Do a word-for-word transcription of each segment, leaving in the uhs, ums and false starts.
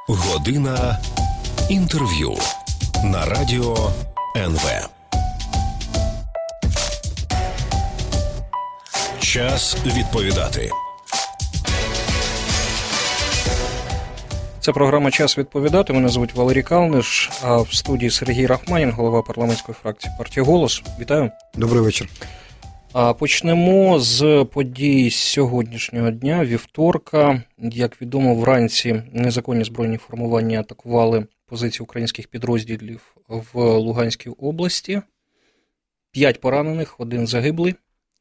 Година інтерв'ю на радіо ен ве. Час відповідати. Це програма «Час відповідати». Мене звуть Валерій Калниш, а в студії Сергій Рахманін, голова парламентської фракції партії «Голос». Вітаю. Добрий вечір. Почнемо з подій сьогоднішнього дня, вівторка. Як відомо, вранці незаконні збройні формування атакували позиції українських підрозділів в Луганській області. П'ять поранених, один загиблий.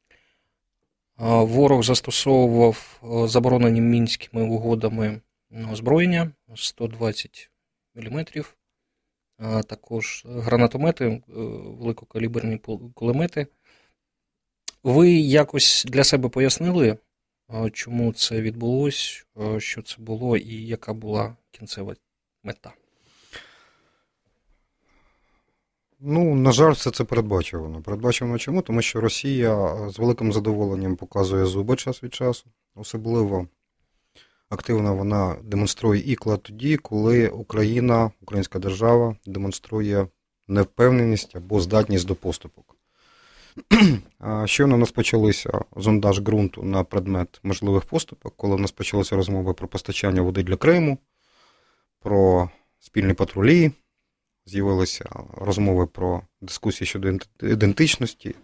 Ворог застосовував заборонені Мінськими угодами озброєння сто двадцять міліметрів, а також гранатомети, великокаліберні кулемети. Ви якось для себе пояснили, чому це відбулось, що це було і яка була кінцева мета? Ну, на жаль, все це передбачувано. Передбачувано чому? Тому що Росія з великим задоволенням показує зуби час від часу. Особливо активно вона демонструє ікла тоді, коли Україна, українська держава демонструє невпевненість або здатність до поступок. Щойно у нас почалися зондаж ґрунту на предмет можливих поступок, коли у нас почалися розмови про постачання води для Криму, про спільні патрулі, з'явилися розмови про дискусії щодо ідентичності.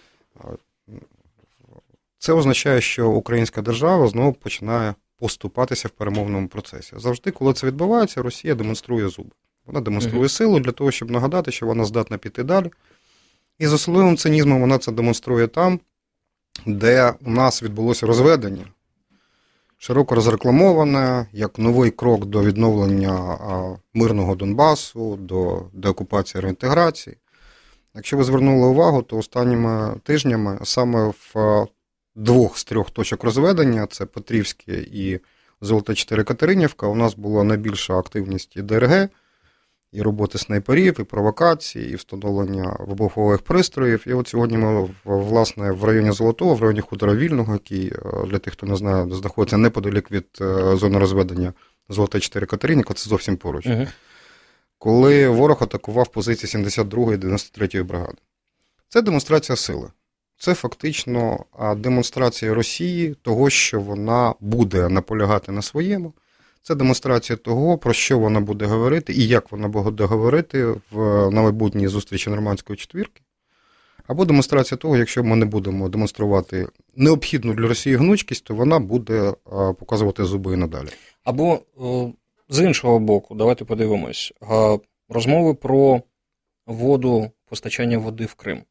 Це означає, що українська держава знову починає поступатися в перемовному процесі. Завжди, коли це відбувається, Росія демонструє зуби. Вона демонструє силу для того, щоб нагадати, що вона здатна піти далі. І з особливим цинізмом вона це демонструє там, де у нас відбулося розведення, широко розрекламоване, як новий крок до відновлення мирного Донбасу, до деокупації, реінтеграції. Якщо ви звернули увагу, то останніми тижнями саме в двох з трьох точок розведення, це Петрівське і Золоте чотири Катеринівка, у нас була найбільша активність і ДРГ, і роботи снайперів, і провокації, і встановлення вибухових пристроїв. І от сьогодні ми, власне, в районі Золотого, в районі хутора Вільного, який, для тих, хто не знає, знаходиться неподалік від зони розведення Золоте чотири Катеринівка, це зовсім поруч. Uh-huh. Коли ворог атакував позиції сімдесят другої і дев'яносто третьої бригади. Це демонстрація сили. Це фактично демонстрація Росії того, що вона буде наполягати на своєму. Це демонстрація того, про що вона буде говорити і як вона буде говорити в, на майбутній зустрічі Нормандської четвірки. Або демонстрація того, якщо ми не будемо демонструвати необхідну для Росії гнучкість, то вона буде показувати зуби і надалі. Або з іншого боку, давайте подивимось, розмови про воду, постачання води в Крим,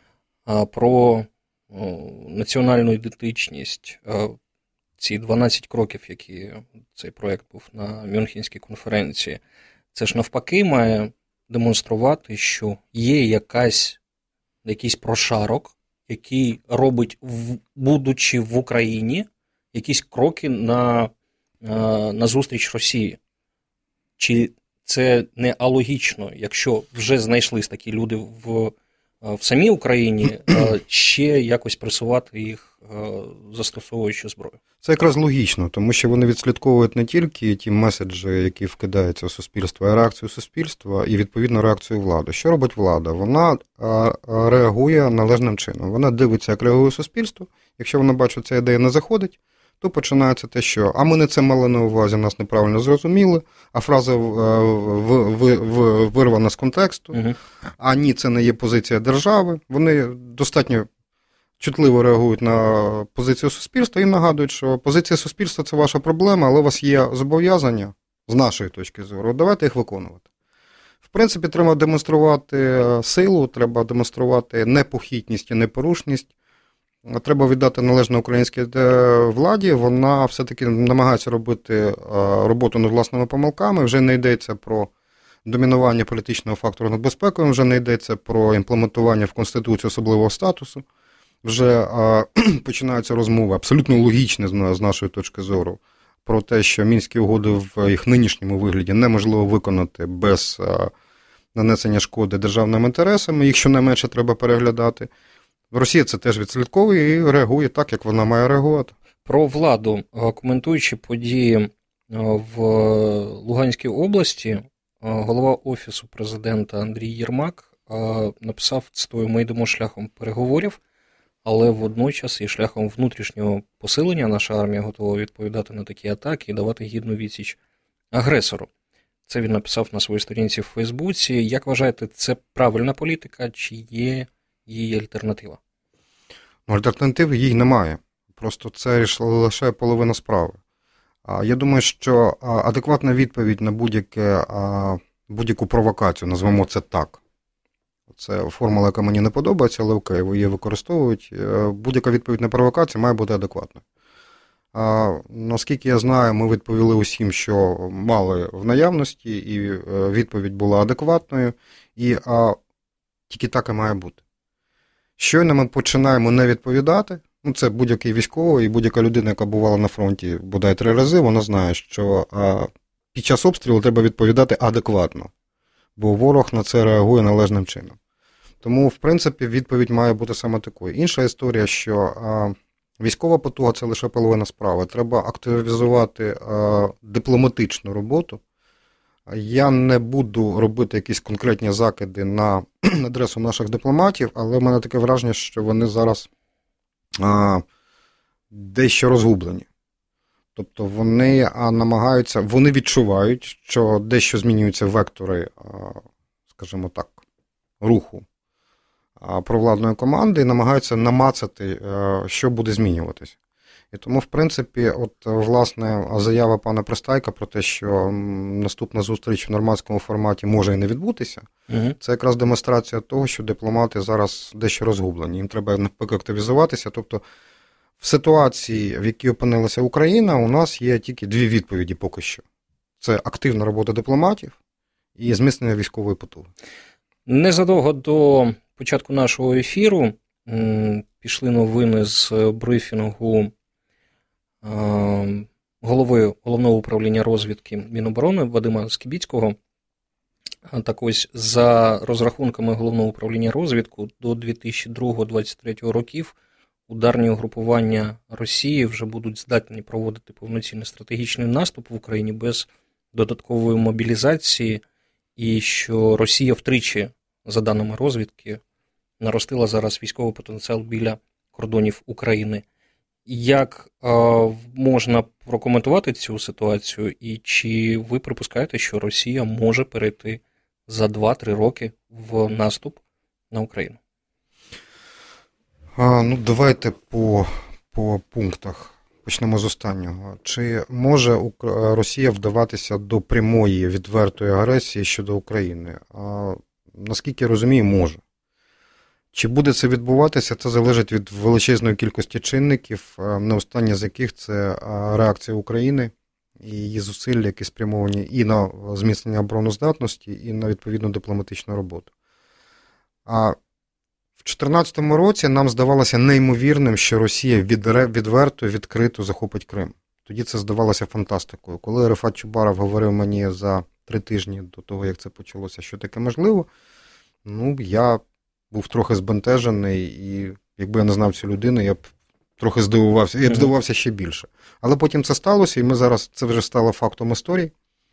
про національну ідентичність, ці дванадцять кроків, які цей проєкт був на Мюнхенській конференції, це ж навпаки має демонструвати, що є якась, якийсь прошарок, який робить, в, будучи в Україні, якісь кроки на, на зустріч Росії. Чи це не алогічно, якщо вже знайшлись такі люди в, в самій Україні, ще якось пресувати їх, застосовуючи зброю? Це якраз логічно, тому що вони відслідковують не тільки ті меседжі, які вкидаються в суспільство, а реакцію суспільства і, відповідно, реакцію влади. Що робить влада? Вона реагує належним чином. Вона дивиться, як реагує суспільство. Якщо вона бачить, що ця ідея не заходить, то починається те, що «а ми не це мали на увазі, нас неправильно зрозуміли», а фраза вирвана з контексту, угу. «а ні, це не є позиція держави». Вони достатньо чутливо реагують на позицію суспільства і нагадують, що позиція суспільства – це ваша проблема, але у вас є зобов'язання, з нашої точки зору, давайте їх виконувати. В принципі, треба демонструвати силу, треба демонструвати непохитність і непорушність. Треба віддати належне українській владі, вона все-таки намагається робити роботу над власними помилками, вже не йдеться про домінування політичного фактору над безпекою, вже не йдеться про імплементування в Конституцію особливого статусу. Вже а, починаються розмови, абсолютно логічні з нашої точки зору, про те, що Мінські угоди в їх нинішньому вигляді неможливо виконати без а, нанесення шкоди державним інтересам, їх щонайменше треба переглядати. Росія це теж відслідковує і реагує так, як вона має реагувати. Про владу, коментуючи події В Луганській області голова Офісу президента Андрій Єрмак написав, цитую, «Ми йдемо шляхом переговорів, але водночас і шляхом внутрішнього посилення наша армія готова відповідати на такі атаки і давати гідну відсіч агресору». Це він написав на своїй сторінці в Фейсбуці. Як вважаєте, це правильна політика, чи є її альтернатива? Альтернативи їй немає. Просто це лише половина справи. Я думаю, що адекватна відповідь на будь-яке, будь-яку провокацію, назвемо це так. Це формула, яка мені не подобається, але окей, її використовують. Будь-яка відповідь на провокацію має бути адекватною. Наскільки я знаю, ми відповіли усім, що мали в наявності, і відповідь була адекватною, і а, тільки так і має бути. Щойно ми починаємо не відповідати, ну це будь-який військовий і будь-яка людина, яка бувала на фронті бодай три рази, вона знає, що а, під час обстрілу треба відповідати адекватно, бо ворог на це реагує належним чином. Тому, в принципі, відповідь має бути саме такою. Інша історія, що а, військова потуга – це лише половина справи. Треба активізувати а, дипломатичну роботу. Я не буду робити якісь конкретні закиди на адресу наших дипломатів, але в мене таке враження, що вони зараз а, дещо розгублені. Тобто вони а, намагаються, вони відчувають, що дещо змінюються вектори, а, скажімо так, руху а, провладної команди і намагаються намацати, а, що буде змінюватися. І тому, в принципі, от, власне, заява пана Пристайка про те, що наступна зустріч в нормандському форматі може і не відбутися, угу. Це якраз демонстрація того, що дипломати зараз дещо розгублені. Їм треба навпаки активізуватися. Тобто, в ситуації, в якій опинилася Україна, у нас є тільки дві відповіді поки що. Це активна робота дипломатів і зміцнення військової потуги. Незадовго до початку нашого ефіру пішли новини з брифінгу голови Головного управління розвідки Міноборони Вадима Скібіцького. Так ось, за розрахунками Головного управління розвідку, до дві тисячі другого - дві тисячі двадцять третього років ударні угрупування Росії вже будуть здатні проводити повноцінний стратегічний наступ в Україні без додаткової мобілізації, і що Росія втричі, за даними розвідки, наростила зараз військовий потенціал біля кордонів України. Як е, можна прокоментувати цю ситуацію, і чи ви припускаєте, що Росія може перейти за два-три роки в наступ на Україну? А, ну, давайте по, по пунктах. Почнемо з останнього. Чи може Росія вдаватися до прямої відвертої агресії щодо України? А, наскільки я розумію, може. Чи буде це відбуватися, це залежить від величезної кількості чинників, не останні з яких це реакція України і її зусилля, які спрямовані і на зміцнення обороноздатності, і на відповідну дипломатичну роботу. А в дві тисячі чотирнадцятому році нам здавалося неймовірним, що Росія відверто, відкрито захопить Крим. Тоді це здавалося фантастикою. Коли Рефат Чубаров говорив мені за три тижні до того, як це почалося, що таке можливо, ну, я був трохи збентежений, і якби я не знав цю людину, я б трохи здивувався, я б здивувався ще більше. Але потім це сталося, і ми зараз, це вже стало фактом історії.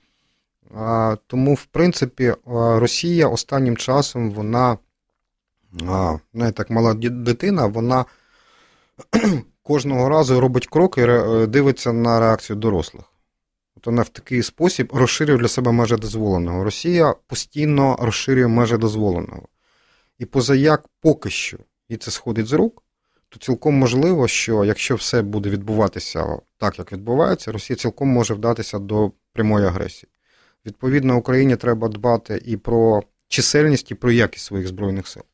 А, тому, в принципі, Росія останнім часом, вона, а, не так мала дитина, вона кожного разу робить крок і дивиться на реакцію дорослих. От вона в такий спосіб розширює для себе межі дозволеного. Росія постійно розширює межі дозволеного. І позаяк поки що, і це сходить з рук, то цілком можливо, що якщо все буде відбуватися так, як відбувається, Росія цілком може вдатися до прямої агресії. Відповідно, Україні треба дбати і про чисельність, і про якість своїх Збройних сил.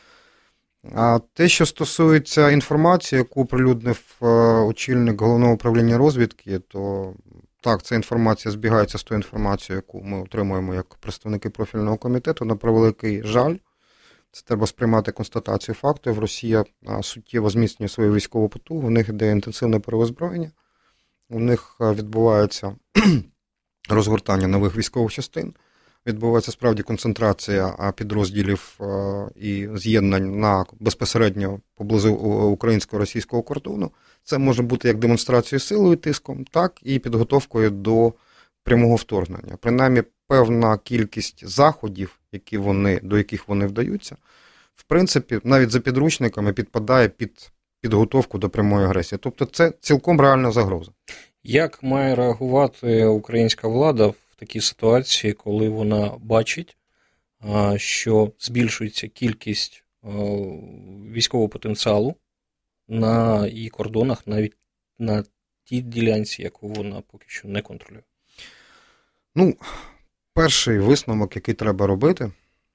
А те, що стосується інформації, яку оприлюднив очільник Головного управління розвідки, то так, ця інформація збігається з тою інформацією, яку ми отримуємо як представники профільного комітету, на превеликий жаль. Це треба сприймати констатацію фактів. Росія суттєво зміцнює свою військову потугу, у них йде інтенсивне переозброєння, у них відбувається розгортання нових військових частин, відбувається справді концентрація підрозділів і з'єднань на безпосередньо поблизу українсько-російського кордону. Це може бути як демонстрацією силою, тиском, так і підготовкою до прямого вторгнення. Принаймні, певна кількість заходів, які вони, до яких вони вдаються, в принципі, навіть за підручниками підпадає під підготовку до прямої агресії. Тобто це цілком реальна загроза. Як має реагувати українська влада в такій ситуації, коли вона бачить, що збільшується кількість військового потенціалу на її кордонах, навіть на тій ділянці, яку вона поки що не контролює? Ну, перший висновок, який треба робити,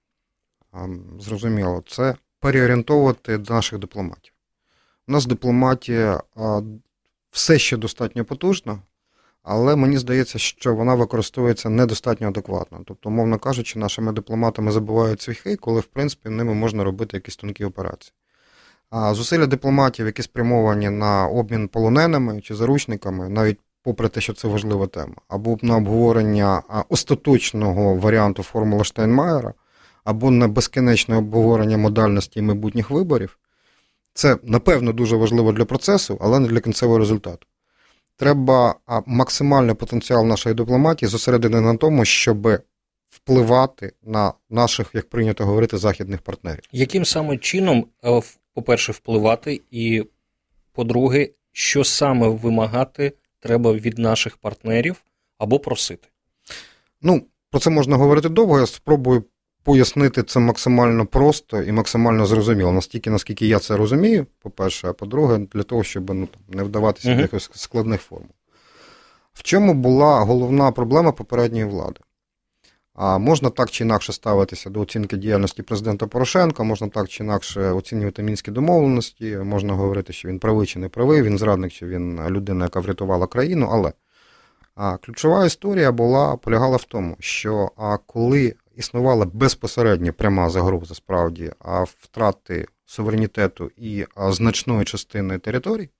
зрозуміло, це переорієнтовувати наших дипломатів. У нас дипломатія все ще достатньо потужна, але мені здається, що вона використовується недостатньо адекватно. Тобто, мовно кажучи, нашими дипломатами забувають цвяхи, коли, в принципі, ними можна робити якісь тонкі операції. А зусилля дипломатів, які спрямовані на обмін полоненими чи заручниками, навіть попри те, що це важлива тема, або на обговорення остаточного варіанту формули Штайнмаєра, або на безкінечне обговорення модальності майбутніх виборів, це, напевно, дуже важливо для процесу, але не для кінцевого результату. Треба максимальний потенціал нашої дипломатії зосередити на тому, щоб впливати на наших, як прийнято говорити, західних партнерів. Яким саме чином, по-перше, впливати, і, по-друге, що саме вимагати треба від наших партнерів або просити? Ну, про це можна говорити довго, я спробую пояснити це максимально просто і максимально зрозуміло, настільки, наскільки я це розумію, по-перше, а по-друге, для того, щоб ну, не вдаватися до якихось складних формул. В чому була головна проблема попередньої влади? А можна так чи інакше ставитися до оцінки діяльності президента Порошенка, можна так чи інакше оцінювати мінські домовленості, можна говорити, що він правий чи не правий, він зрадник, чи він людина, яка врятувала країну, але а, ключова історія була, полягала в тому, що а, коли існувала безпосередня пряма загроза, справді, а втрати суверенітету і а, значної частини територій,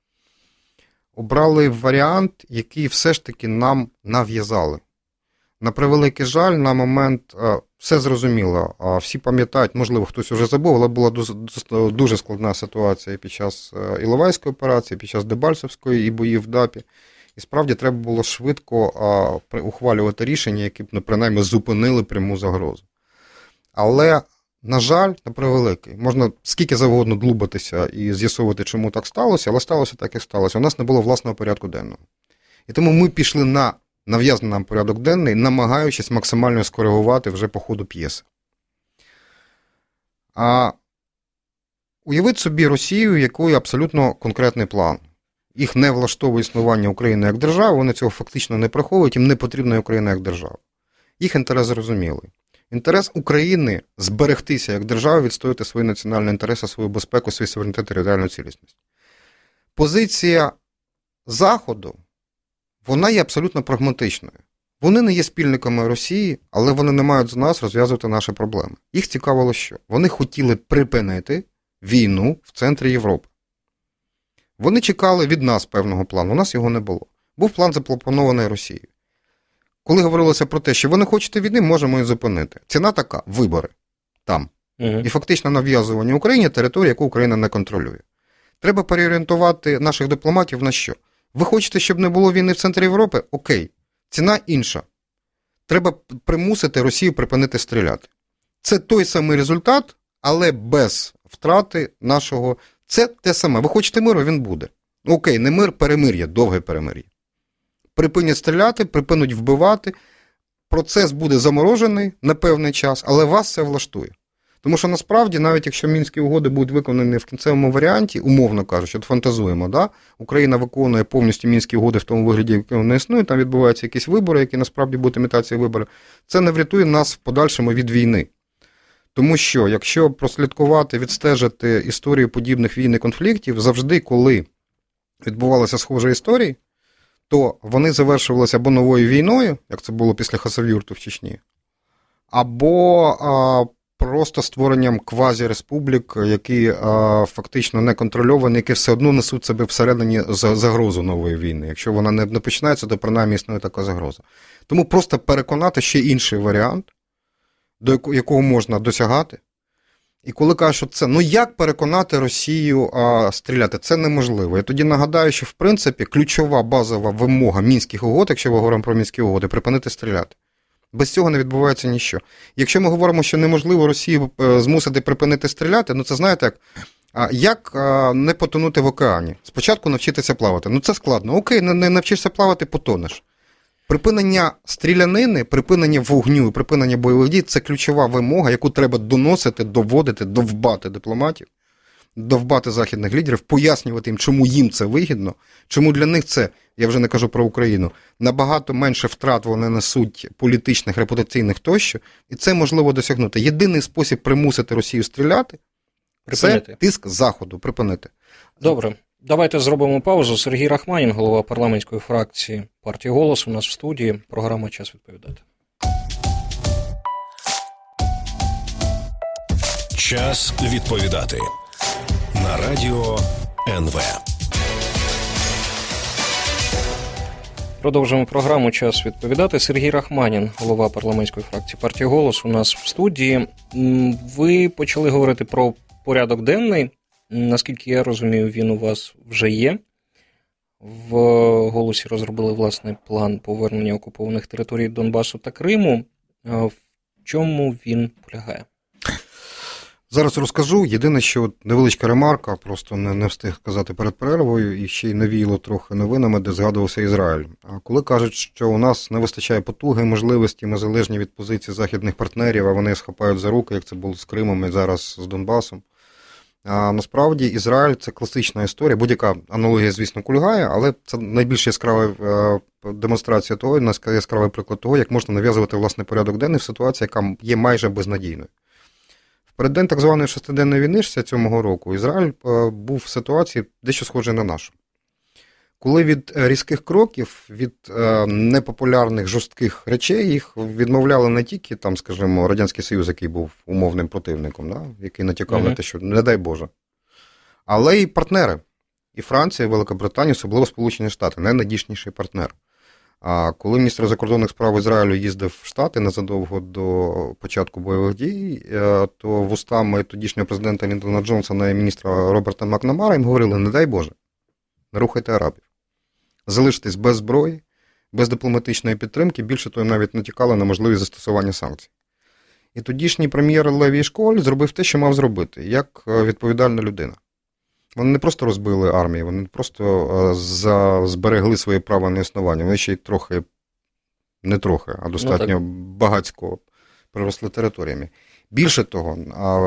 обрали варіант, який все ж таки нам нав'язали. На превеликий жаль, на момент а, все зрозуміло, а, всі пам'ятають, можливо, хтось вже забув, але була дуже, дуже складна ситуація під час Іловайської операції, під час Дебальцевської і боїв в ДАПі. І справді треба було швидко а, ухвалювати рішення, які б, ну, принаймні, зупинили пряму загрозу. Але, на жаль, на превеликий, можна скільки завгодно длубатися і з'ясовувати, чому так сталося, але сталося так, як сталося. У нас не було власного порядку денного. І тому ми пішли на нав'язаний нам порядок денний, намагаючись максимально скоригувати вже по ходу п'єси. А уявіть собі Росію, якої абсолютно конкретний план. Їх не влаштовує існування України як держави, вони цього фактично не приховують, їм не потрібна Україна як держава. Їх інтерес зрозумілий. Інтерес України зберегтися як держава, відстояти свої національні інтереси, свою безпеку, свій суверенітет і територіальну цілісність. Позиція Заходу, вона є абсолютно прагматичною. Вони не є спільниками Росії, але вони не мають з нас розв'язувати наші проблеми. Їх цікавило що? Вони хотіли припинити війну в центрі Європи. Вони чекали від нас певного плану, у нас його не було. Був план, запропонований Росією. Коли говорилося про те, що ви не хочете війни, можемо її зупинити. Ціна така – вибори там. Угу. І фактично нав'язування Україні території, яку Україна не контролює. Треба переорієнтувати наших дипломатів на що? Ви хочете, щоб не було війни в центрі Європи? Окей. Ціна інша. Треба примусити Росію припинити стріляти. Це той самий результат, але без втрати нашого... Це те саме. Ви хочете миру, він буде. Окей, не мир, перемир'я, довге перемир'я. Припинять стріляти, припинуть вбивати. Процес буде заморожений на певний час, але вас це влаштує. Тому що насправді, навіть якщо Мінські угоди будуть виконані в кінцевому варіанті, умовно кажучи, от фантазуємо, да? Україна виконує повністю Мінські угоди в тому вигляді, який вони існують, там відбуваються якісь вибори, які насправді будуть імітацією виборів, це не врятує нас в подальшому від війни. Тому що, якщо прослідкувати, відстежити історію подібних війн і конфліктів, завжди, коли відбувалися схожі історії, то вони завершувалися або новою війною, як це було після Хасавюрту в Чечні, або а, просто створенням квазі-республік, які а, фактично не контрольовані, які все одно несуть себе всередині загрозу нової війни. Якщо вона не, не починається, то принаймні існує така загроза. Тому просто переконати ще інший варіант, до якого можна досягати, І коли кажуть, що це, ну як переконати Росію а, стріляти, це неможливо. Я тоді нагадаю, що в принципі ключова базова вимога Мінських угод, якщо ми говоримо про Мінські угоди, припинити стріляти. Без цього не відбувається ніщо. Якщо ми говоримо, що неможливо Росію змусити припинити стріляти, ну це знаєте як, а, як а, не потонути в океані? Спочатку навчитися плавати. Ну це складно. Окей, не, не навчишся плавати, потонеш. Припинення стрілянини, припинення вогню, припинення бойових дій – це ключова вимога, яку треба доносити, доводити, довбати дипломатів, довбати західних лідерів, пояснювати їм, чому їм це вигідно, чому для них це, я вже не кажу про Україну, набагато менше втрат вони несуть політичних, репутаційних тощо, і це можливо досягнути. Єдиний спосіб примусити Росію стріляти – це тиск Заходу, припинити. Добре. Давайте зробимо паузу. Сергій Рахманін, голова парламентської фракції партії «Голос», у нас в студії. Програма «Час відповідати». Час відповідати. На радіо ен ве. Продовжуємо програму «Час відповідати». Сергій Рахманін, голова парламентської фракції партії «Голос», у нас в студії. Ви почали говорити про порядок денний. Наскільки я розумію, він у вас вже є. В «Голосі» розробили власний план повернення окупованих територій Донбасу та Криму. В чому він полягає? Зараз розкажу. Єдине, що невеличка ремарка, просто не, не встиг казати перед перервою, і ще й навіяло трохи новинами, де згадувався Ізраїль. А коли кажуть, що у нас не вистачає потуги, можливості, ми залежні від позиції західних партнерів, а вони схапають за руки, як це було з Кримом і зараз з Донбасом. А насправді Ізраїль – це класична історія. Будь-яка аналогія, звісно, кульгає, але це найбільш яскрава демонстрація того, яскравий приклад того, як можна нав'язувати власний порядок денний в ситуації, яка є майже безнадійною. В переддень так званої шестиденної війни шістдесят сьомого року Ізраїль був в ситуації дещо схожій на нашу. Коли від різких кроків, від непопулярних жорстких речей їх відмовляли не тільки, там, скажімо, Радянський Союз, який був умовним противником, да? Який натякав mm-hmm. на те, що не дай Боже, але й партнери. І Франція, і Велика Британія, особливо Сполучені Штати, найнадійніший партнер. А коли міністр закордонних справ Ізраїлю їздив в Штати незадовго до початку бойових дій, то вустами тодішнього президента Ліндона Джонсона і міністра Роберта Макнамара їм говорили, не дай Боже, не рухайте арабів. Залишитись без зброї, без дипломатичної підтримки, більше того, навіть натякали на можливість застосування санкцій. І тодішній прем'єр Леві Ешколь зробив те, що мав зробити, як відповідальна людина. Вони не просто розбили армію, вони просто зберегли своє право на існування. Вони ще й трохи, не трохи, а достатньо ну, багатько приросли територіями. Більше того,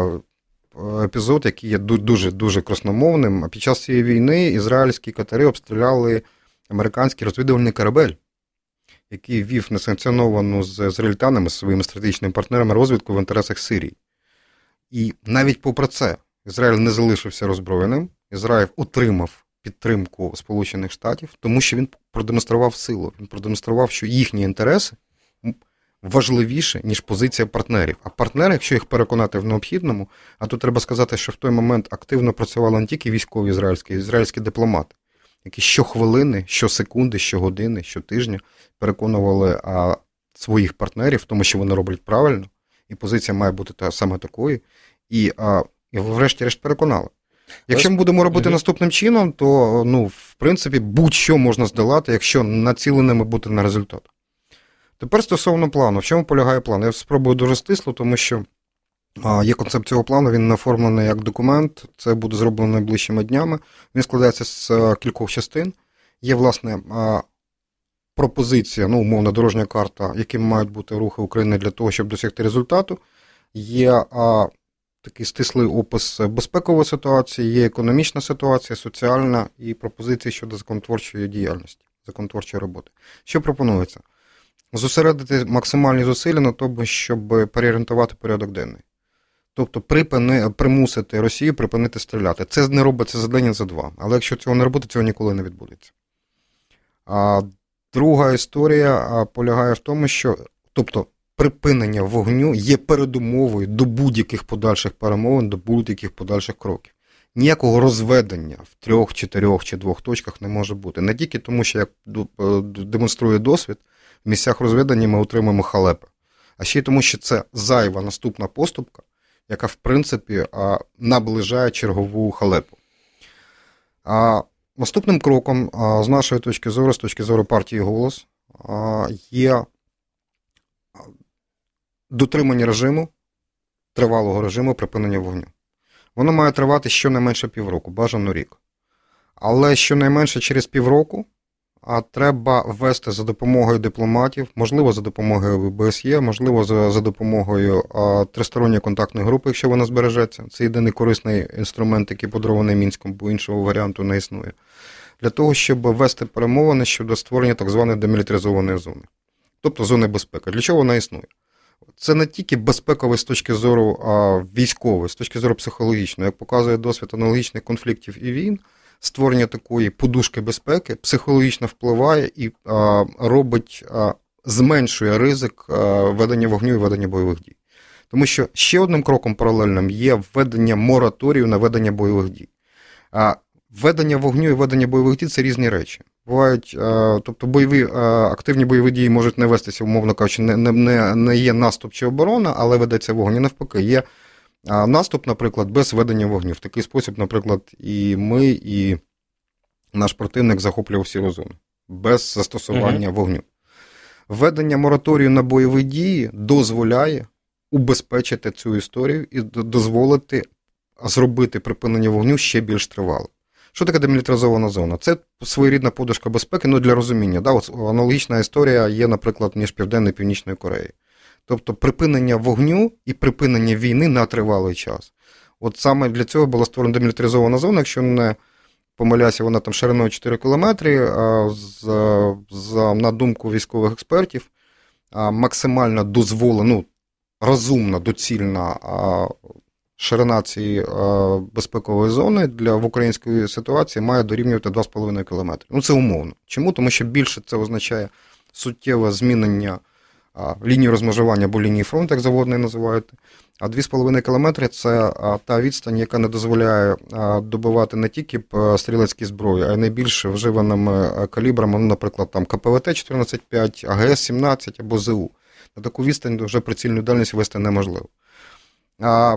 епізод, який є дуже-дуже красномовним, під час цієї війни ізраїльські катери обстріляли американський розвідувальний корабель, який вів несанкціоновану з ізраїльтянами, своїми стратегічними партнерами розвідку в інтересах Сирії. І навіть попри це, Ізраїль не залишився роззброєним, Ізраїль утримав підтримку Сполучених Штатів, тому що він продемонстрував силу, він продемонстрував, що їхні інтереси важливіше, ніж позиція партнерів. А партнери, якщо їх переконати в необхідному, а тут треба сказати, що в той момент активно працювали не тільки військові ізраїльські, ізраїльські дипломати, які щохвилини, щосекунди, щогодини, щотижня переконували а, своїх партнерів в тому, що вони роблять правильно, і позиція має бути та, саме такою, і, а, і врешті-решт переконали. Якщо ми будемо робити mm-hmm. наступним чином, то, ну, в принципі, будь-що можна здолати, якщо націленими бути на результат. Тепер стосовно плану. В чому полягає план? Я спробую дуже стисло, тому що а, є концепт цього плану, він не оформлений як документ, це буде зроблено найближчими днями. Він складається з а, кількох частин. Є, власне, а, пропозиція, ну, умовна дорожня карта, якими мають бути рухи України для того, щоб досягти результату. Є а, такий стислий опис безпекової ситуації, є економічна ситуація, соціальна і пропозиції щодо законотворчої діяльності, законотворчої роботи. Що пропонується? Зосередити максимальні зусилля на тому, щоб переорієнтувати порядок денний. Тобто припини, примусити Росію припинити стріляти. Це не робиться за день, за два. Але якщо цього не робити, цього ніколи не відбудеться. А друга історія полягає в тому, що тобто, припинення вогню є передумовою до будь-яких подальших перемовин, до будь-яких подальших кроків. Ніякого розведення в трьох, чотирьох чи двох точках не може бути. Не тільки тому, що, як демонструє досвід, в місцях розведення ми отримуємо халепи. А ще й тому, що це зайва наступна поступка, яка, в принципі, наближає чергову халепу. Наступним кроком, з нашої точки зору, з точки зору партії «Голос», є дотримання режиму, тривалого режиму припинення вогню. Воно має тривати щонайменше півроку, бажано рік. Але щонайменше через півроку а треба ввести за допомогою дипломатів, можливо, за допомогою О Б С Є, можливо, за, за допомогою а, тристоронньої контактної групи, якщо вона збережеться. Це єдиний корисний інструмент, який подарований Мінськом, бо іншого варіанту не існує. Для того, щоб ввести перемовини щодо створення так званої демілітаризованої зони. Тобто зони безпеки. Для чого вона існує? Це не тільки безпековий з точки зору а, військової, з точки зору психологічної. Як показує досвід аналогічних конфліктів і війн, створення такої подушки безпеки психологічно впливає і а, робить, а, зменшує ризик а, ведення вогню і ведення бойових дій. Тому що ще одним кроком паралельним є введення мораторію на ведення бойових дій. А, ведення вогню і ведення бойових дій – це різні речі. Бувають, а, тобто бойові, а, активні бойові дії можуть не вестися, умовно кажучи, не, не, не є наступ чи оборона, але ведеться вогонь. І навпаки, є а, наступ, наприклад, без ведення вогню. В такий спосіб, наприклад, і ми, і наш противник захоплював сіру зону. Без застосування uh-huh. вогню. Введення мораторію на бойові дії дозволяє убезпечити цю історію і дозволити зробити припинення вогню ще більш тривалим. Що таке демілітаризована зона? Це своєрідна подушка безпеки, ну для розуміння. Да? От аналогічна історія є, наприклад, між Південною і Північною Кореєю. Тобто припинення вогню і припинення війни на тривалий час. От саме для цього була створена демілітаризована зона, якщо не помиляюся, вона там шириною чотири кілометри, з, з, на думку військових експертів, максимально дозволена, ну, розумна, доцільна ширина цієї безпекової зони для в української ситуації має дорівнювати два з половиною кілометри. Ну, це умовно. Чому? Тому що більше це означає суттєве змінення лінії розмежування або лінії фронту, як заводні називають. А два з половиною кілометри – це та відстань, яка не дозволяє добивати не тільки стрілецькі зброї, а й найбільш вживаними калібрами, ну, наприклад, там К П В Т чотирнадцять п'ять, А Г С сімнадцять або З У. На таку відстань вже прицільну дальність вести неможливо. А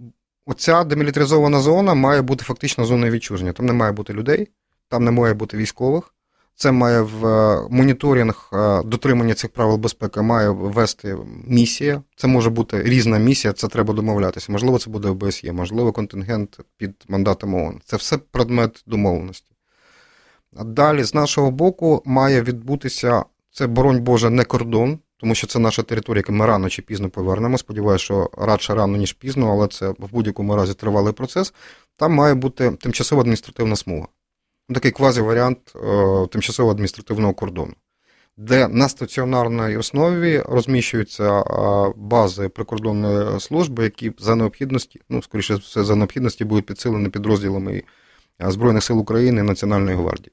оця демілітаризована зона має бути фактично зоною відчуження. Там не має бути людей, там не має бути військових. Це має в моніторинг дотримання цих правил безпеки має вести місія. Це може бути різна місія, це треба домовлятися. Можливо, це буде О Б С Є, можливо, контингент під мандатом О О Н. Це все предмет домовленості. Далі, з нашого боку, має відбутися, це, боронь Боже, не кордон, тому що це наша територія, яку ми рано чи пізно повернемо. Сподіваюся, що радше рано, ніж пізно, але це в будь-якому разі тривалий процес. Там має бути тимчасова адміністративна смуга. Такий квазі-варіант е, тимчасового адміністративного кордону, де на стаціонарній основі розміщуються е, бази прикордонної служби, які за необхідності, ну, скоріше все, за необхідності будуть підсилені підрозділами Збройних сил України і Національної гвардії.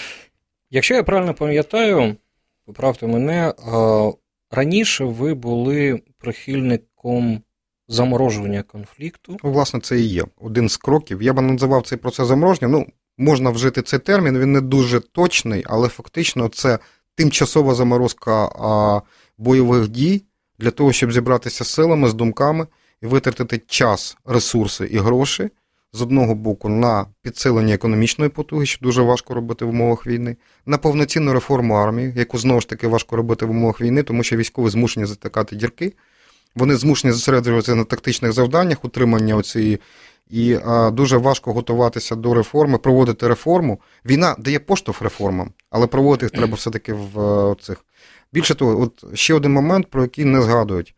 Якщо я правильно пам'ятаю, поправте мене, е, раніше ви були прихильником заморожування конфлікту. Ну, власне, це і є один з кроків. Я би називав цей процес замороження, ну, можна вжити цей термін, він не дуже точний, але фактично це тимчасова заморозка а, бойових дій для того, щоб зібратися з силами, з думками і витратити час, ресурси і гроші, з одного боку, на підсилення економічної потуги, що дуже важко робити в умовах війни, на повноцінну реформу армії, яку, знову ж таки, важко робити в умовах війни, тому що військові змушені затикати дірки, вони змушені зосереджуватися на тактичних завданнях, утримання оцієї. І а, дуже важко готуватися до реформи, проводити реформу. Війна дає поштовх реформам, але проводити їх треба все-таки в а, цих. Більше того, от ще один момент, про який не згадують.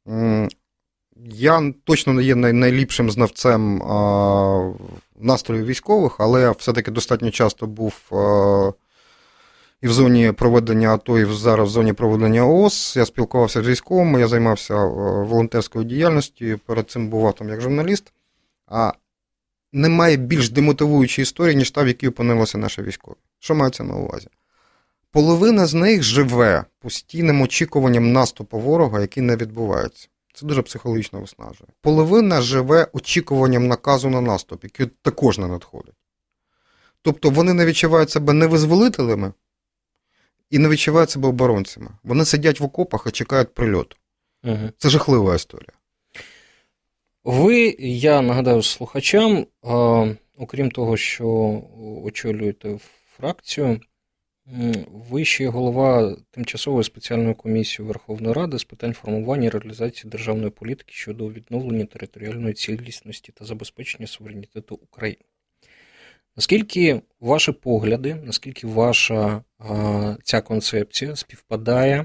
Я точно не є най- найліпшим знавцем а, настроїв військових, але я все-таки достатньо часто був а, і в зоні проведення АТО, і зараз в зоні проведення О О С. Я спілкувався з військовими, я займався а, волонтерською діяльністю, перед цим бував там як журналіст. А немає більш демотивуючої історії, ніж та, в якій опинилися наші військові. Що мається на увазі? Половина з них живе постійним очікуванням наступу ворога, який не відбувається. Це дуже психологічно виснажує. Половина живе очікуванням наказу на наступ, який також не надходить. Тобто вони не відчувають себе не визволителями і не відчувають себе оборонцями. Вони сидять в окопах і чекають прильоту. Угу. Це жахлива історія. Ви, я нагадаю слухачам, окрім того, що очолюєте фракцію, ви ще голова Тимчасової спеціальної комісії Верховної Ради з питань формування і реалізації державної політики щодо відновлення територіальної цілісності та забезпечення суверенітету України. Наскільки ваші погляди, наскільки ваша ця концепція співпадає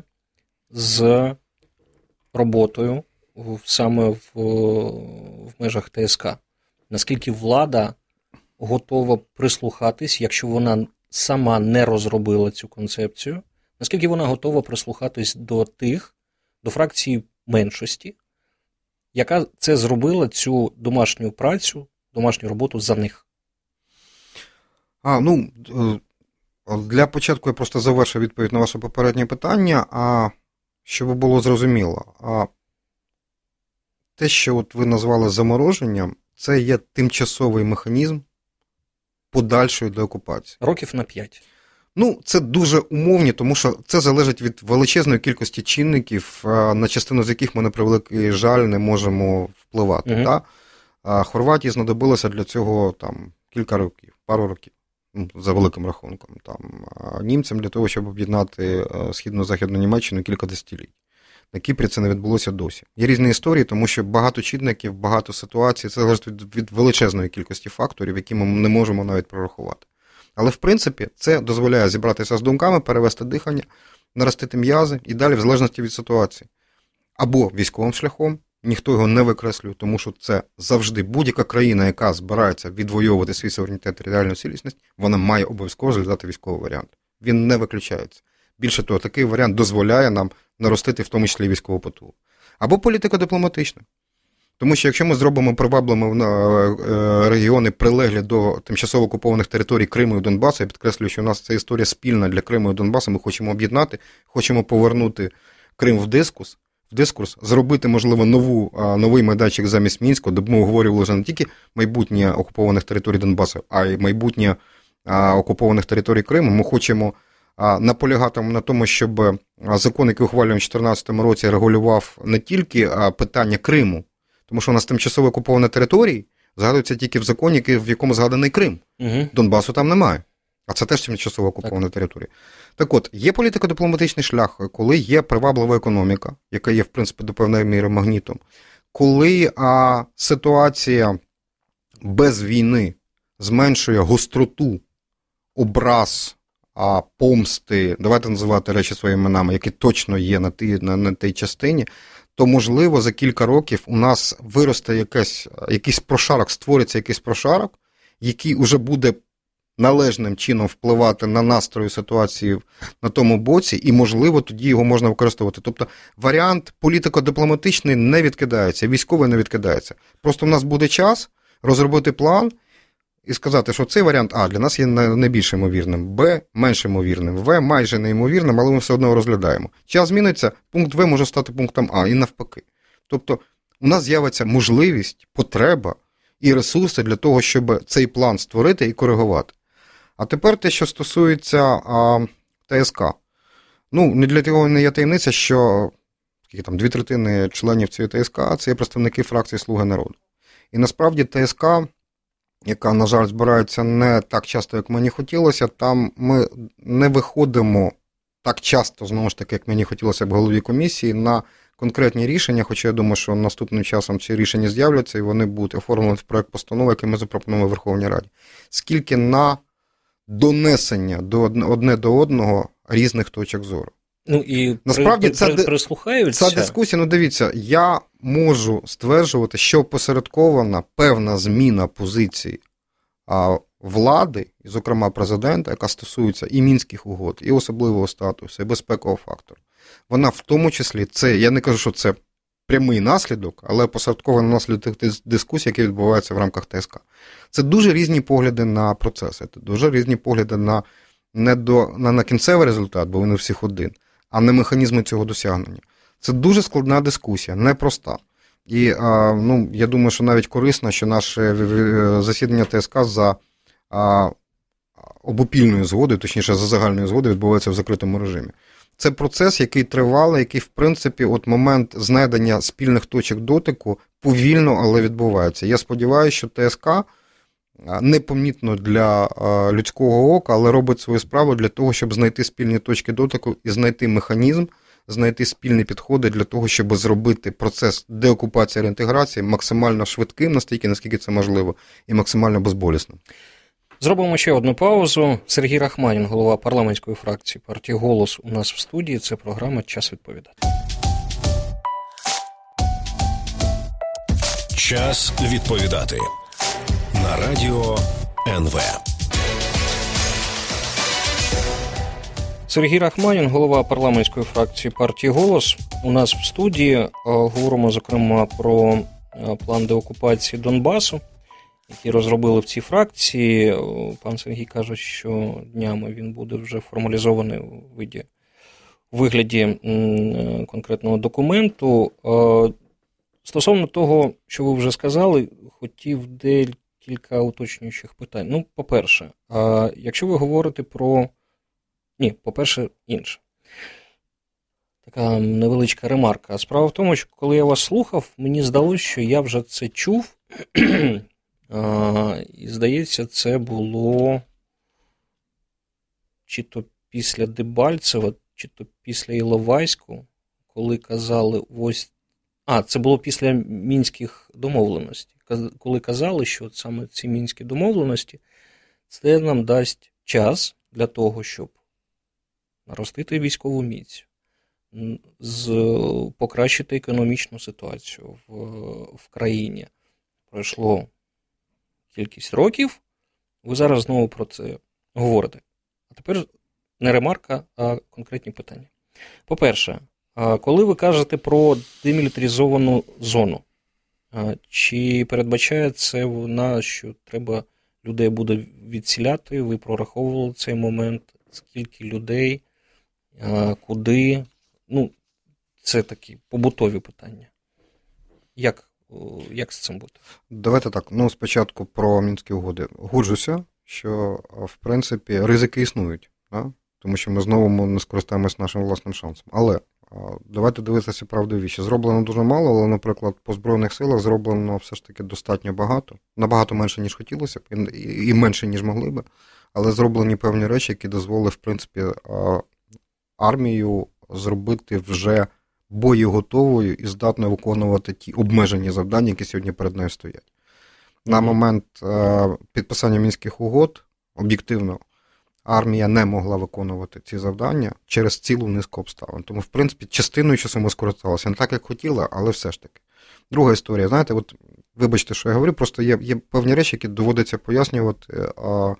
з роботою саме в, в межах ТСК? Наскільки влада готова прислухатись, якщо вона сама не розробила цю концепцію, наскільки вона готова прислухатись до тих, до фракції меншості, яка це зробила, цю домашню працю, домашню роботу за них? А, ну, для початку я просто завершу відповідь на ваше попереднє питання, а щоб було зрозуміло, а те, що от ви назвали замороженням, це є тимчасовий механізм подальшої деокупації. Років на п'ять. Ну, це дуже умовні, тому що це залежить від величезної кількості чинників, на частину з яких ми, на превеликий жаль, не можемо впливати. Угу. Та? Хорватії знадобилося для цього там, кілька років, пару років, за великим рахунком. Там, німцям для того, щоб об'єднати Східно-Західну Німеччину кілька десятиліть. На Кіпрі це не відбулося досі. Є різні історії, тому що багато чинників, багато ситуацій, це залежить від, від величезної кількості факторів, які ми не можемо навіть прорахувати. Але, в принципі, це дозволяє зібратися з думками, перевести дихання, наростити м'язи і далі в залежності від ситуації. Або військовим шляхом, ніхто його не викреслює, тому що це завжди будь-яка країна, яка збирається відвоювати свій суверенітет і реальну цілісність, вона має обов'язково розглядати військовий варіант. Він не виключається. Більше того, такий варіант дозволяє нам наростити в тому числі військову потугу. Або політико-дипломатична. Тому що якщо ми зробимо привабливими регіони, прилеглі до тимчасово окупованих територій Криму і Донбасу, я підкреслюю, що у нас ця історія спільна для Криму і Донбасу, ми хочемо об'єднати, хочемо повернути Крим в дискурс, в дискурс, зробити, можливо, нову, новий майданчик замість Мінську, де б ми обговорювали вже не тільки майбутнє окупованих територій Донбасу, а й майбутнє окупованих територій Криму. Ми хочемо наполягати на тому, щоб закон, який ухвалював у дві тисячі чотирнадцятому році, регулював не тільки питання Криму, тому що у нас тимчасово окуповані території згадуються тільки в законі, в якому згаданий Крим. Угу. Донбасу там немає. А це теж тимчасово окупована територія. Так от, є політико-дипломатичний шлях, коли є приваблива економіка, яка є, в принципі, до певної міри магнітом, коли а, ситуація без війни зменшує гостроту, образ, а, помсти, давайте називати речі своїми іменами, які точно є на тій, на, на тій частині, то, можливо, за кілька років у нас виросте якесь, якийсь прошарок, створиться якийсь прошарок, який уже буде належним чином впливати на настрої ситуації на тому боці, і, можливо, тоді його можна використовувати. Тобто варіант політико-дипломатичний не відкидається, військовий не відкидається. Просто в нас буде час розробити план і сказати, що цей варіант А для нас є найбільш ймовірним, Б менш ймовірним, В майже неймовірним, але ми все одно розглядаємо. Час зміниться, пункт В може стати пунктом А, і навпаки. Тобто у нас з'явиться можливість, потреба і ресурси для того, щоб цей план створити і коригувати. А тепер те, що стосується а, ТСК. Ну, не для того не є таємниця, що там, дві третини членів цієї ТСК – це є представники фракції «Слуги народу». І насправді ТСК, яка, на жаль, збирається не так часто, як мені хотілося, там ми не виходимо так часто, знову ж таки, як мені хотілося б голові комісії, на конкретні рішення, хоча я думаю, що наступним часом ці рішення з'являться, і вони будуть оформлені в проект постанови, який ми запропонуємо в Верховній Раді. Скільки на донесення до одне до одного різних точок зору. Ну і насправді при, при, ця, прислухаються. Ця дискусія, ну дивіться, я можу стверджувати, що опосередкована певна зміна позиції а, влади, і, зокрема президента, яка стосується і Мінських угод, і особливого статусу, і безпекового фактору. Вона в тому числі, це, я не кажу, що це прямий наслідок, але посередкований наслідок тих дискусій, які відбуваються в рамках ТСК. Це дуже різні погляди на процеси, це дуже різні погляди на, не до, на, на кінцевий результат, бо він у всіх один, а не механізми цього досягнення. Це дуже складна дискусія, непроста. І а, ну, я думаю, що навіть корисно, що наше засідання ТСК за а, обопільною згодою, точніше за загальною згодою, відбувається в закритому режимі. Це процес, який тривалий, який, в принципі, от момент знайдення спільних точок дотику повільно, але відбувається. Я сподіваюся, що ТСК непомітно для людського ока, але робить свою справу для того, щоб знайти спільні точки дотику і знайти механізм, знайти спільні підходи для того, щоб зробити процес деокупації і реінтеграції максимально швидким, настільки, наскільки це можливо, і максимально безболісним. Зробимо ще одну паузу. Сергій Рахманін, голова парламентської фракції партії «Голос» у нас в студії. Це програма «Час відповідати». Час відповідати. На радіо ен ве. Сергій Рахманін, голова парламентської фракції партії «Голос» у нас в студії. Говоримо, зокрема, про план деокупації Донбасу, який розробили в цій фракції. Пан Сергій каже, що днями він буде вже формалізований у виді, у вигляді конкретного документу. Стосовно того, що ви вже сказали, хотів декілька уточнюючих питань. Ну, по-перше, якщо ви говорите про... Ні, по-перше, інше. Така невеличка ремарка. Справа в тому, що коли я вас слухав, мені здалося, що я вже це чув. І, здається, це було чи то після Дебальцева, чи то після Іловайську, коли казали ось... А, це було після Мінських домовленостей. Коли казали, що саме ці Мінські домовленості, це нам дасть час для того, щоб наростити військову міць, з, покращити економічну ситуацію в, в країні. Пройшло кількість років, ви зараз знову про це говорите. А тепер не ремарка, а конкретні питання. По-перше, коли ви кажете про демілітаризовану зону, чи передбачає це вона, що треба людей буде відселяти, ви прораховували цей момент, скільки людей, куди, ну, це такі побутові питання. Як, як з цим бути? Давайте так, ну, спочатку про Мінські угоди. Годжуся, що, в принципі, ризики існують, да? Тому що ми знову не скористаємось нашим власним шансом. Але давайте дивитися правду вічі. Зроблено дуже мало, але, наприклад, по Збройних силах зроблено все ж таки достатньо багато. Набагато менше, ніж хотілося б, і менше, ніж могли би. Але зроблені певні речі, які дозволили, в принципі, армію зробити вже боєготовою і здатною виконувати ті обмежені завдання, які сьогодні перед нею стоять. Mm-hmm. На момент підписання Мінських угод, об'єктивно, армія не могла виконувати ці завдання через цілу низку обставин. Тому, в принципі, частиною часу ми скористалися. Не так, як хотіла, але все ж таки. Друга історія. Знаєте, от, вибачте, що я говорю, просто є, є певні речі, які доводиться пояснювати. А,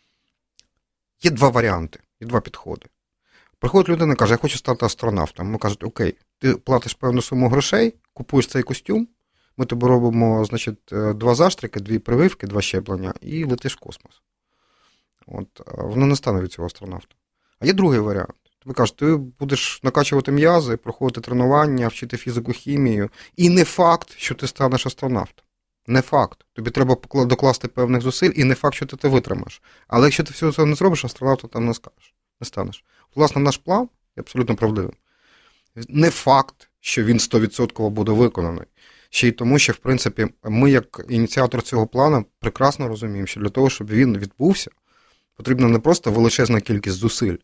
є два варіанти, є два підходи. Приходить людина і каже, я хочу стати астронавтом. Ми кажуть, окей, ти платиш певну суму грошей, купуєш цей костюм, ми тобі робимо, значить, два заштрики, дві прививки, два щеплення і летиш в космос. От, воно не стане від цього астронавта. А є другий варіант. Тобі кажуть, ти будеш накачувати м'язи, проходити тренування, вчити фізику, хімію. І не факт, що ти станеш астронавтом. Не факт. Тобі треба докласти певних зусиль, і не факт, що ти це витримаєш. Але якщо ти всього цього не зробиш, астронавтом там не скажеш, не станеш. Власне, наш план є абсолютно правдивим. Не факт, що він сто відсотків буде виконаний. Ще й тому, що, в принципі, ми, як ініціатор цього плану, прекрасно розуміємо, що для того, щоб він відбувся, потрібна не просто величезна кількість зусиль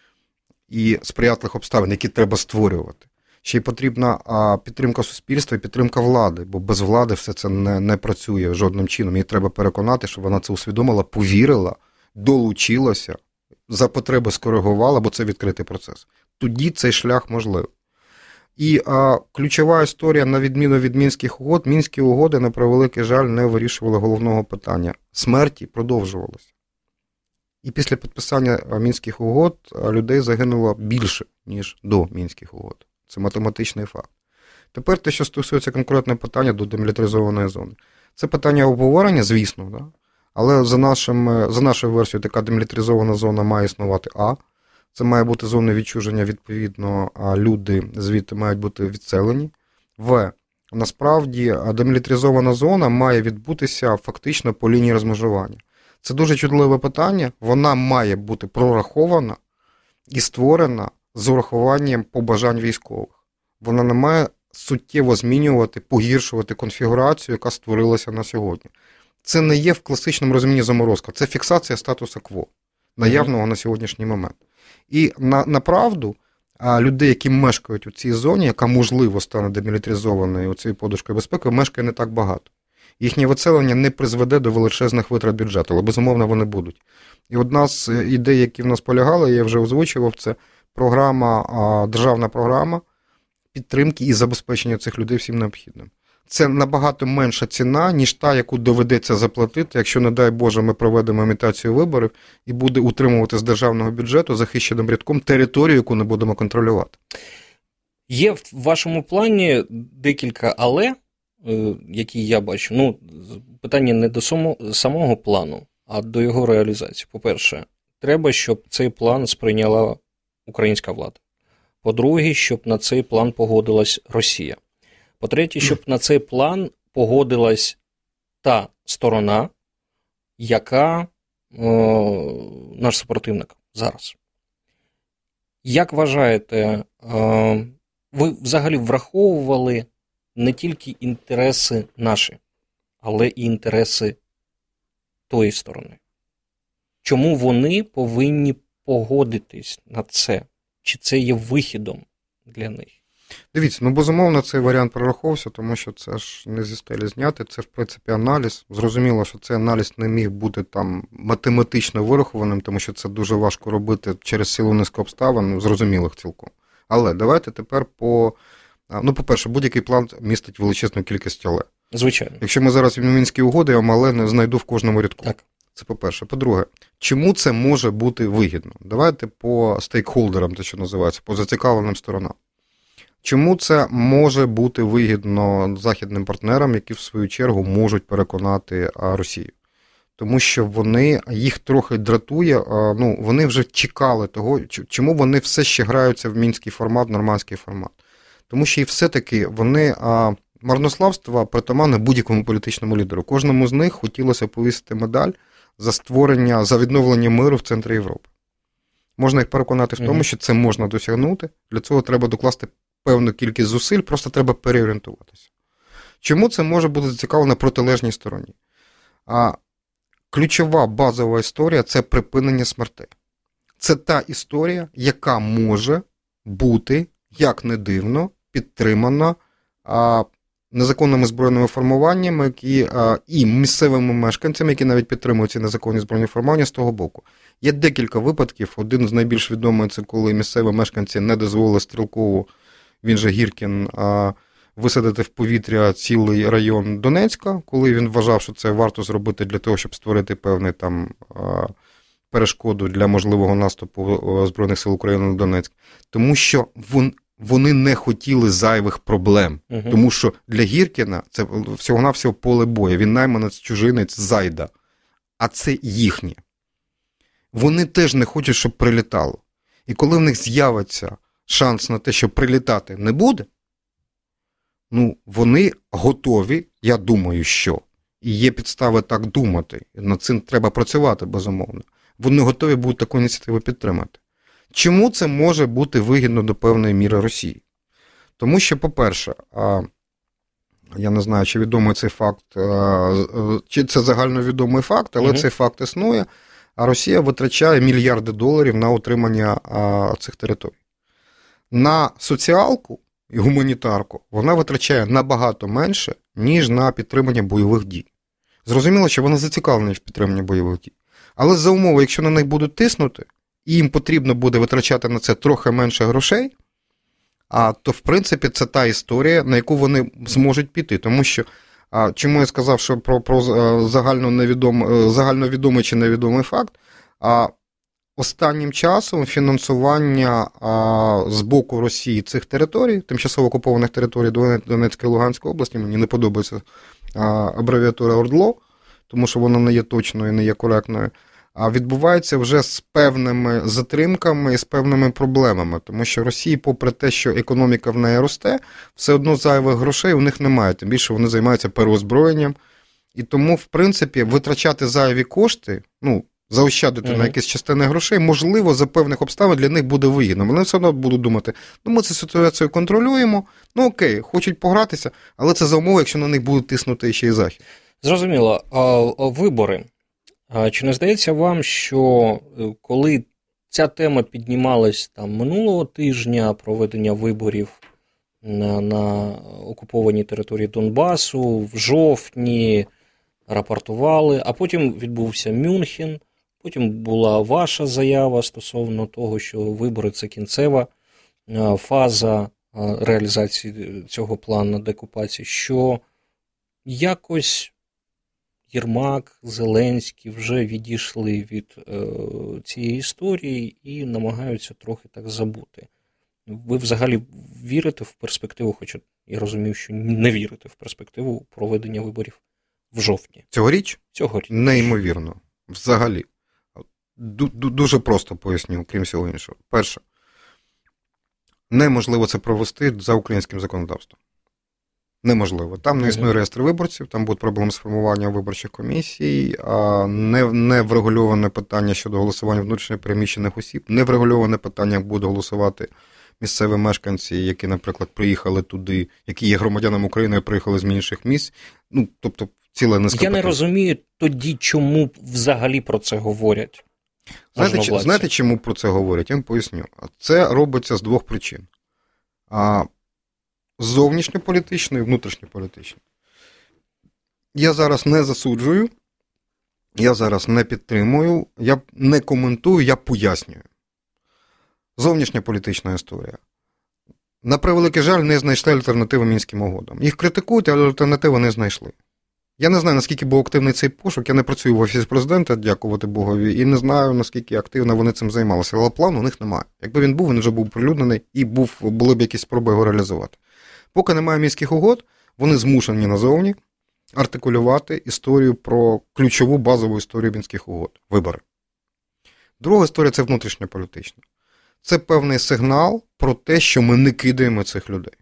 і сприятливих обставин, які треба створювати. Ще й потрібна а, підтримка суспільства і підтримка влади, бо без влади все це не, не працює жодним чином. Їй треба переконати, щоб вона це усвідомила, повірила, долучилася, за потреби скоригувала, бо це відкритий процес. Тоді цей шлях можливий. І а, ключова історія, на відміну від Мінських угод, Мінські угоди, на превеликий жаль, не вирішували головного питання. Смерті продовжувалися. І після підписання Мінських угод людей загинуло більше, ніж до Мінських угод. Це математичний факт. Тепер те, що стосується конкретне питання до демілітаризованої зони. Це питання обговорення, звісно, да? Але за, нашим, за нашою версією така демілітаризована зона має існувати А. Це має бути зона відчуження, відповідно, люди звідти мають бути відселені. В. Насправді, демілітаризована зона має відбутися фактично по лінії розмежування. Це дуже чутливе питання, вона має бути прорахована і створена з урахуванням побажань військових. Вона не має суттєво змінювати, погіршувати конфігурацію, яка створилася на сьогодні. Це не є в класичному розумінні заморозка, це фіксація статусу кво, наявного mm-hmm. на сьогоднішній момент. І на, направду людей, які мешкають у цій зоні, яка, можливо, стане демілітаризованою у цій подушкою безпеки, мешкає не так багато. Їхнє виселення не призведе до величезних витрат бюджету, але, безумовно, вони будуть. І одна з ідей, які в нас полягали, я вже озвучував, це програма, державна програма підтримки і забезпечення цих людей всім необхідним. Це набагато менша ціна, ніж та, яку доведеться заплатити, якщо, не дай Боже, ми проведемо імітацію виборів і буде утримувати з державного бюджету захищеним рядком територію, яку не будемо контролювати. Є в вашому плані декілька «але», які я бачу. Ну, питання не до самого плану, а до його реалізації. По-перше, треба, щоб цей план сприйняла українська влада. По-друге, щоб на цей план погодилась Росія. По-третє, щоб на цей план погодилась та сторона, яка о, наш супротивник зараз. Як вважаєте, о, ви взагалі враховували не тільки інтереси наші, але і інтереси тої сторони? Чому вони повинні погодитись на це? Чи це є вихідом для них? Дивіться, ну, безумовно, цей варіант прораховувався, тому що це ж не зі стелі зняти, це, в принципі, аналіз. Зрозуміло, що цей аналіз не міг бути там математично вирахованим, тому що це дуже важко робити через силу низку обставин, зрозумілих цілком. Але давайте тепер по... Ну, по-перше, будь-який план містить величезну кількість «але». Звичайно. Якщо ми зараз в Мінській угоді, я «але» не знайду в кожному рядку. Так. Це по-перше. По-друге, чому це може бути вигідно? Давайте по стейкхолдерам, те, що називається, по зацікавленим сторонам. Чому це може бути вигідно західним партнерам, які в свою чергу можуть переконати Росію? Тому що вони, їх трохи дратує, ну, вони вже чекали того, чому вони все ще граються в мінський формат, в нормандський формат. Тому що і все-таки вони, марнославство притаманне будь-якому політичному лідеру. Кожному з них хотілося повісити медаль за створення, за відновлення миру в центрі Європи. Можна їх переконати в тому, mm-hmm. що це можна досягнути. Для цього треба докласти певну кількість зусиль, просто треба переорієнтуватися. Чому це може бути зацікавлено на протилежній стороні? А ключова базова історія – це припинення смертей. Це та історія, яка може бути, як не дивно, підтримана а, незаконними збройними формуваннями які, а, і місцевими мешканцями, які навіть підтримують ці незаконні збройні формування з того боку. Є декілька випадків. Один з найбільш відомих – це коли місцеві мешканці не дозволили Стрілкову, він же Гіркін, а, висадити в повітря цілий район Донецька, коли він вважав, що це варто зробити для того, щоб створити певний там а, перешкоду для можливого наступу Збройних сил України на Донецьк. Тому що вон, вони не хотіли зайвих проблем. Угу. Тому що для Гіркіна це всього-навсього поле бою. Він найманець, чужинець, зайда. А це їхнє. Вони теж не хочуть, щоб прилітало. І коли в них з'явиться шанс на те, що прилітати не буде, ну, вони готові, я думаю, що, і є підстави так думати, над цим треба працювати, безумовно, вони готові будуть таку ініціативу підтримати. Чому це може бути вигідно до певної міри Росії? Тому що, по-перше, я не знаю, чи відомий цей факт, чи це загальновідомий факт, але mm-hmm. цей факт існує, а Росія витрачає мільярди доларів на утримання цих територій. На соціалку і гуманітарку вона витрачає набагато менше, ніж на підтримання бойових дій. Зрозуміло, що вона зацікавлена в підтриманні бойових дій. Але за умови, якщо на них будуть тиснути, і їм потрібно буде витрачати на це трохи менше грошей, а, то, в принципі, це та історія, на яку вони зможуть піти. Тому що, а, чому я сказав, що про, про загально загальновідомий чи невідомий факт, а останнім часом фінансування а, з боку Росії цих територій, тимчасово окупованих територій Донецької і Луганської області, мені не подобається а, абревіатура ОРДЛО, тому що вона не є точною, не є коректною, а відбувається вже з певними затримками і з певними проблемами. Тому що Росії, попри те, що економіка в неї росте, все одно зайвих грошей у них немає, тим більше вони займаються переозброєнням. І тому, в принципі, витрачати зайві кошти, ну, заощадити mm-hmm. на якісь частини грошей, можливо, за певних обставин для них буде вигідно. Вони все одно будуть думати, ну ми цю ситуацію контролюємо, ну окей, хочуть погратися, але це за умови, якщо на них будуть тиснути ще й Захід. Зрозуміло. А вибори. А чи не здається вам, що коли ця тема піднімалась там минулого тижня, проведення виборів на, на окупованій території Донбасу, в жовтні рапортували, а потім відбувся Мюнхен, потім була ваша заява стосовно того, що вибори – це кінцева фаза реалізації цього плану деокупації, що якось Єрмак, Зеленський вже відійшли від е, цієї історії і намагаються трохи так забути. Ви взагалі вірите в перспективу, хоча я розумів, що не вірите в перспективу проведення виборів в жовтні? Цьогоріч? Цьогоріч. Неймовірно. Взагалі. Дуже просто поясню, крім всього іншого. Перше. Неможливо це провести за українським законодавством. Неможливо. Там не існує реєстр виборців, там будуть проблеми з формуванням виборчих комісій, а не, не врегульоване питання щодо голосування внутрішньо переміщених осіб, не врегульоване питання, як будуть голосувати місцеві мешканці, які, наприклад, приїхали туди, які є громадянами України і приїхали з інших місць. Ну, тобто, ціла низка. Я не розумію тоді, чому взагалі про це говорять. Знаєте, знаєте, чому про це говорять? Я вам поясню. Це робиться з двох причин. А зовнішньополітично і внутрішньополітично. Я зараз не засуджую, я зараз не підтримую, я не коментую, я пояснюю. Зовнішньополітична історія. На превеликий жаль, не знайшли альтернативи Мінським угодам. Їх критикують, але альтернативи не знайшли. Я не знаю, наскільки був активний цей пошук, я не працюю в Офісі Президента, дякувати Богові, і не знаю, наскільки активно вони цим займалися, але плану у них немає. Якби він був, він вже був прилюднений і був, були б якісь спроби його реалізувати. Поки немає Мінських угод, вони змушені назовні артикулювати історію про ключову базову історію Мінських угод – вибори. Друга історія – це внутрішньополітична. Це певний сигнал про те, що ми не кидаємо цих людей.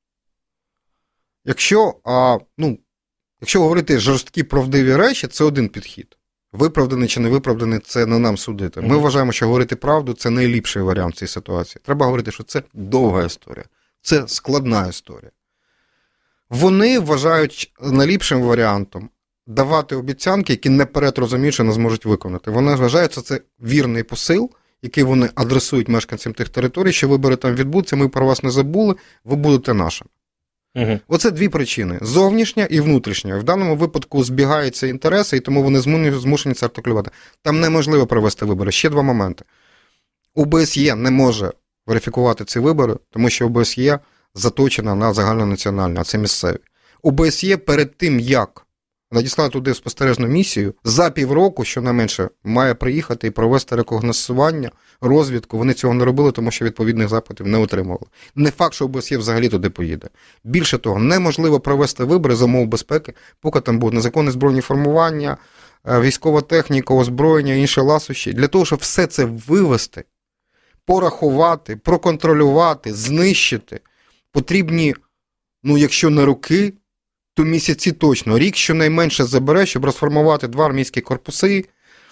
Якщо, а, ну, якщо говорити жорсткі правдиві речі, це один підхід. Виправданий чи не виправданий – це не нам судити. Ми вважаємо, що говорити правду – це найліпший варіант в цій ситуації. Треба говорити, що це довга історія. Це складна історія. Вони вважають найліпшим варіантом давати обіцянки, які наперед розуміють, що не зможуть виконати. Вони вважають, що це вірний посил, який вони адресують мешканцям тих територій, що вибори там відбудуться, ми про вас не забули, ви будете нашими. Угу. Оце дві причини. Зовнішня і внутрішня. В даному випадку збігаються інтереси, і тому вони змушені це артикулювати. Там неможливо провести вибори. Ще два моменти. ОБСЄ не може верифікувати ці вибори, тому що ОБСЄ заточена на загальнонаціональне, а це місцеві. ОБСЄ перед тим, як надіслати туди спостережну місію, за півроку, щонайменше, має приїхати і провести рекогносцювання, розвідку. Вони цього не робили, тому що відповідних запитів не отримували. Не факт, що ОБСЄ взагалі туди поїде. Більше того, неможливо провести вибори за умов безпеки, поки там будуть незаконні збройні формування, військова техніка, озброєння, інші ласощі. Для того, щоб все це вивести, порахувати, проконтролювати, знищити, потрібні, ну, якщо не роки, то місяці точно. Рік щонайменше забере, щоб розформувати два армійські корпуси,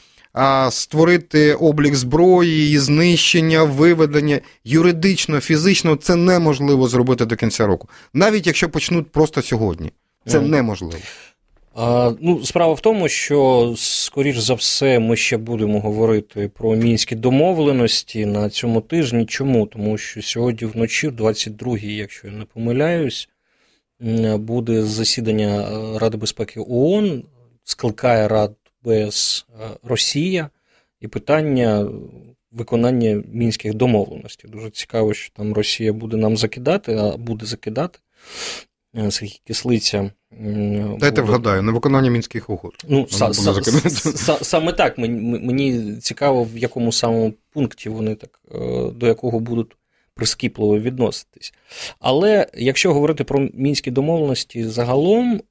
створити облік зброї, її знищення, виведення. Юридично, фізично це неможливо зробити до кінця року. Навіть якщо почнуть просто сьогодні. Це mm. неможливо. А, ну, справа в тому, що, скоріш за все, ми ще будемо говорити про мінські домовленості на цьому тижні. Чому? Тому що сьогодні вночі, в двадцять другій, якщо я не помиляюсь, буде засідання Ради безпеки ООН, скликає Радбез Росія, і питання виконання мінських домовленостей. Дуже цікаво, що там Росія буде нам закидати, а буде закидати. Сергій Кислиця. Дайте буде... вгадаю, на виконання мінських угод. Ну, са, са, са, саме так. Мені, мені цікаво, в якому самому пункті вони так, до якого будуть прискіпливо відноситись. Але якщо говорити про мінські домовленості загалом,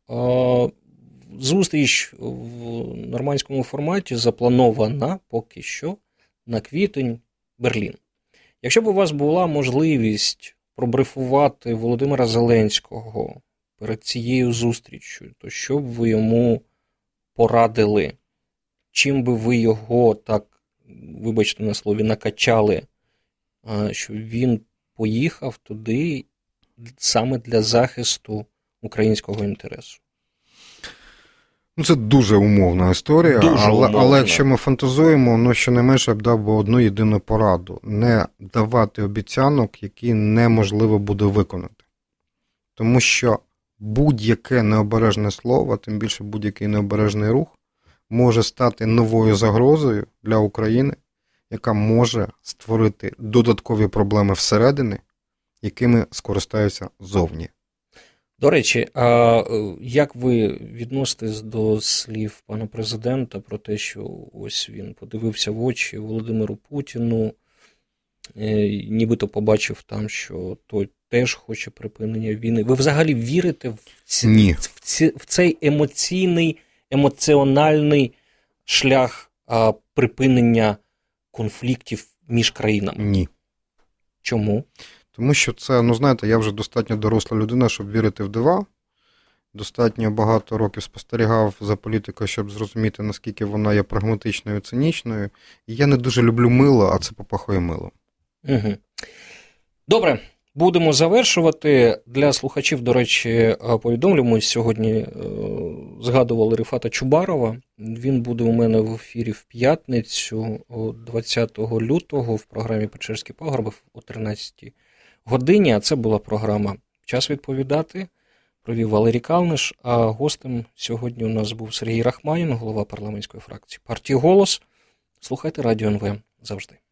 зустріч в нормандському форматі запланована поки що на квітень Берлін. Якщо б у вас була можливість пробрифувати Володимира Зеленського перед цією зустрічю, то що б ви йому порадили? чим би ви його так, вибачте на слові, накачали, що він поїхав туди саме для захисту українського інтересу? Ну, це дуже умовна історія, дуже але, умовна. але якщо ми фантазуємо, ну, щонайменше я б дав би одну єдину пораду. Не давати обіцянок, які неможливо буде виконати. Тому що будь-яке необережне слово, тим більше будь-який необережний рух, може стати новою загрозою для України, яка може створити додаткові проблеми всередині, якими скористаються зовні. До речі, а як ви відноситесь до слів пана президента про те, що ось він подивився в очі Володимиру Путіну, нібито побачив там, що той теж хоче припинення війни? Ви взагалі вірите в, ці, Ні. в, ці, в цей емоційний, емоціональний шлях а, припинення конфліктів між країнами? Ні. Чому? Тому що це, ну знаєте, я вже достатньо доросла людина, щоб вірити в дива. Достатньо багато років спостерігав за політикою, щоб зрозуміти, наскільки вона є прагматичною і цинічною. І я не дуже люблю мило, а це попахує милом. Угу. Добре, будемо завершувати. Для слухачів, до речі, повідомлю, ми сьогодні е, згадували Рифата Чубарова. Він буде у мене в ефірі в п'ятницю, двадцятого лютого, в програмі «Печерські пагорби» о тринадцятій годині. А це була програма «Час відповідати». Провів Валерій Калниш, а гостем сьогодні у нас був Сергій Рахманін, голова парламентської фракції партії «Голос». Слухайте Радіо ен ве завжди.